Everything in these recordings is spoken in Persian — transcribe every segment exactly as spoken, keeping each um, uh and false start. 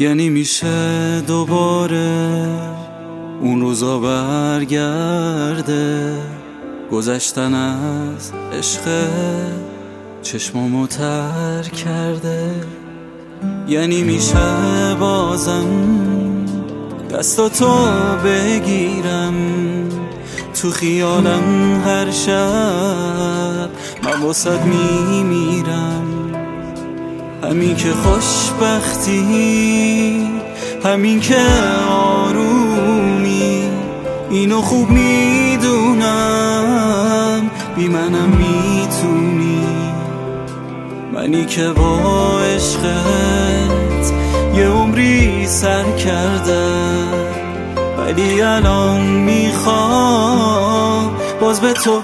یعنی میشه دوباره اون روزا برگرده، گذشتن از عشق چشمامو تر کرده. یعنی میشه بازم دستاتو بگیرم تو خیالم هر شب من واسد میمیرم. همین که خوشبختی، همین که آرومی، اینو خوب میدونم بی منم میتونی. منی که با عشقت یه عمری سر کردم، ولی الان میخوام باز به تو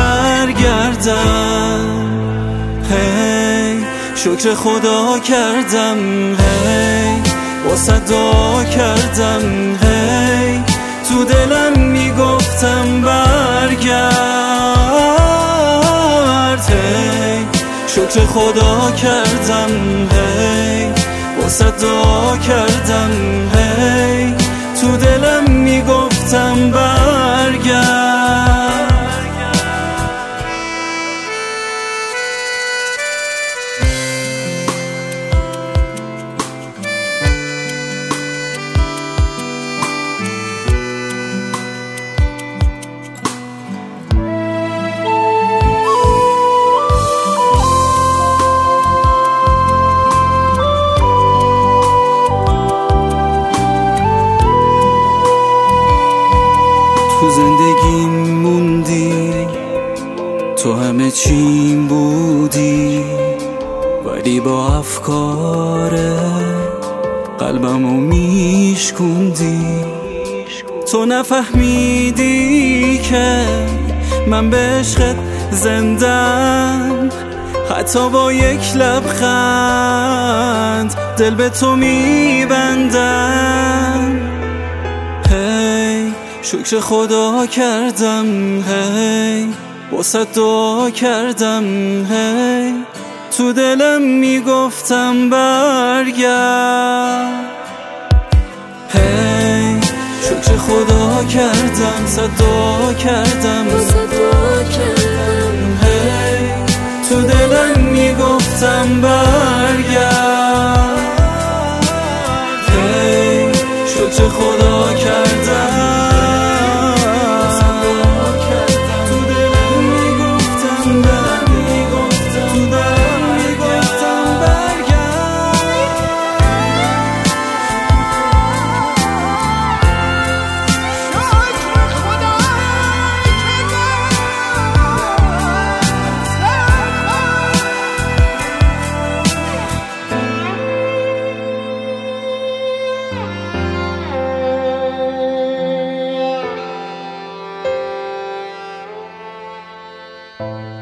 برگردم. هی شکر خدا کردم، هی واسه دعا کردم، هی تو دلم میگفتم برگرد. هی شکر خدا کردم، هی واسه دعا کردم، هی تو دلم میگفتم برگرد. تو زندگیم موندی، تو همه چیم بودی، ولی با افکار قلبمو میشکوندی. تو نفهمیدی که من به عشقت زندم، حتی با یک لبخند دل به تو میبندم. هی شکر خدا کردم، هی واسه دعا کردم، هی تو دلم میگفتم برگرد. هی شکر خدا کردم، صدا کردم، هی تو دلم میگفتم برگرد. هی شکر خدا کردم، Bye.